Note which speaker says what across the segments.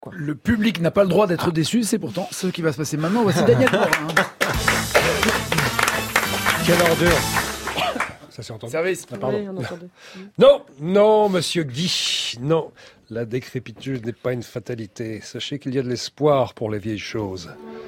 Speaker 1: quoi.
Speaker 2: Le public n'a pas le droit d'être déçu, c'est pourtant ce qui va se passer maintenant. Voici Daniel Morin.
Speaker 3: Quelle ordure. Ça s'est entendu.
Speaker 2: Service.
Speaker 1: Oui, on entendait.
Speaker 3: Non, monsieur Guy, non. La décrépitude n'est pas une fatalité. Sachez qu'il y a de l'espoir pour les vieilles choses.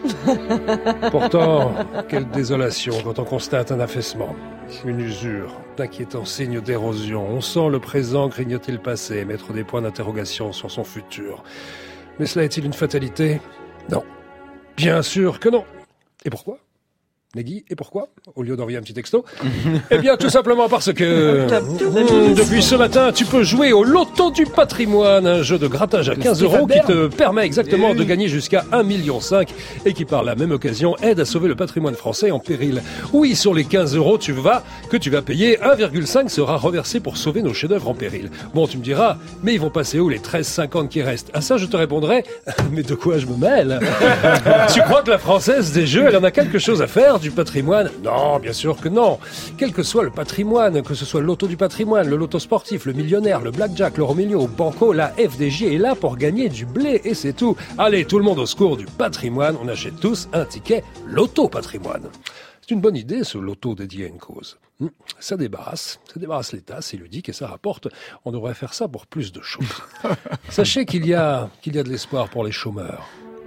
Speaker 3: Pourtant, quelle désolation quand on constate un affaissement, une usure, d'inquiétants signes d'érosion. On sent le présent grignoter le passé, mettre des points d'interrogation sur son futur. Mais cela est-il une fatalité ? Non. Bien sûr que non. Et pourquoi ? Nagui, et pourquoi ? Au lieu d'envoyer un petit texto. Eh bien, tout simplement parce que depuis ce matin, tu peux jouer au loto du patrimoine, un jeu de grattage à 15 € qui te permet exactement de gagner jusqu'à 1,5 million et qui, par la même occasion, aide à sauver le patrimoine français en péril. Oui, sur les 15 € que tu vas payer, 1,5 sera reversé pour sauver nos chefs-d'œuvre en péril. Bon, tu me diras, mais ils vont passer où les 13,50 qui restent ? À ça, je te répondrai, mais de quoi je me mêle ? Tu crois que la Française des Jeux, elle en a quelque chose à faire du patrimoine ? Non, bien sûr que non. Quel que soit le patrimoine, que ce soit le loto du patrimoine, le loto sportif, le millionnaire, le blackjack, l'euro million, banco, la FDJ est là pour gagner du blé et c'est tout. Allez, tout le monde au secours du patrimoine, on achète tous un ticket loto patrimoine. C'est une bonne idée, ce loto dédié à une cause. Ça débarrasse l'État, c'est ludique et ça rapporte. On devrait faire ça pour plus de choses. Sachez qu'il y a de l'espoir pour les chômeurs.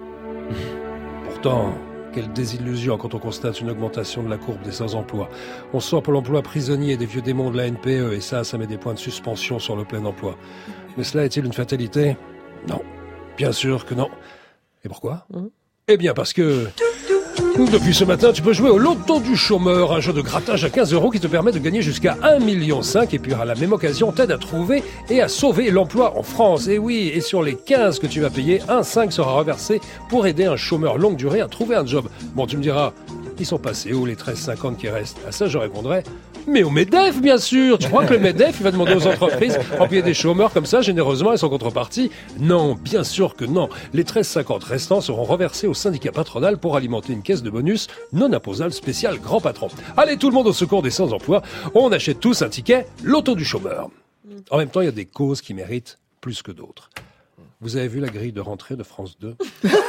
Speaker 3: Pourtant, quelle désillusion quand on constate une augmentation de la courbe des sans-emploi. On sort pour l'emploi prisonnier des vieux démons de la NPE et ça met des points de suspension sur le plein emploi. Mais cela est-il une fatalité ? Non. Bien sûr que non. Et pourquoi ? Eh bien parce que depuis ce matin, tu peux jouer au loto du chômeur, un jeu de grattage à 15 € qui te permet de gagner jusqu'à 1,5 million et puis à la même occasion t'aide à trouver et à sauver l'emploi en France. Et oui, et sur les 15 que tu vas payer, 1,5 sera reversé pour aider un chômeur longue durée à trouver un job. Bon, tu me diras, ils sont passés où les 13,50 qui restent ? À ça, je répondrai, mais au MEDEF, bien sûr. Tu crois que le MEDEF, il va demander aux entreprises d'employer des chômeurs comme ça, généreusement et sans contrepartie ? Non, bien sûr que non. Les 13,50 restants seront reversés au syndicat patronal pour alimenter une caisse de bonus non imposable spéciale grand patron. Allez, tout le monde au secours des sans-emploi. On achète tous un ticket loto du chômeur. En même temps, il y a des causes qui méritent plus que d'autres. Vous avez vu la grille de rentrée de France 2 ?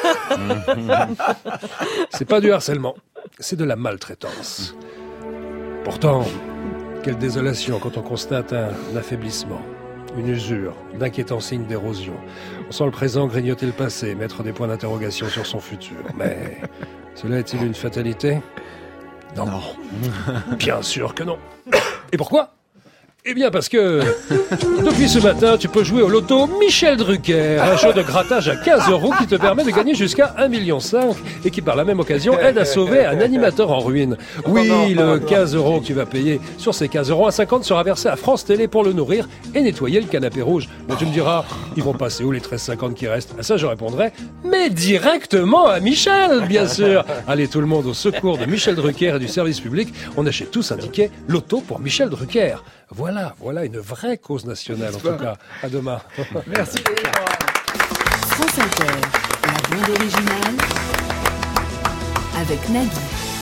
Speaker 3: C'est pas du harcèlement, c'est de la maltraitance. Pourtant, quelle désolation quand on constate un affaiblissement, une usure, d'inquiétants signes d'érosion. On sent le présent grignoter le passé, mettre des points d'interrogation sur son futur. Mais cela est-il une fatalité ? Non. Bien sûr que non. Et pourquoi ? Eh bien parce que depuis ce matin, tu peux jouer au loto Michel Drucker, un jeu de grattage à 15 € qui te permet de gagner jusqu'à 1,5 million et qui par la même occasion aide à sauver un animateur en ruine. Oui, le 15 € que tu vas payer, sur ces 15 €, 1,50 sera versé à France Télé pour le nourrir et nettoyer le canapé rouge. Mais tu me diras, ils vont passer où les 13,50 qui restent ? À ça je répondrai, mais directement à Michel, bien sûr. Allez, tout le monde au secours de Michel Drucker et du service public, on achète tous un ticket loto pour Michel Drucker. Voilà une vraie cause nationale, en tout cas. À demain.
Speaker 2: Merci.
Speaker 4: France Inter, la bande originale avec Nagui.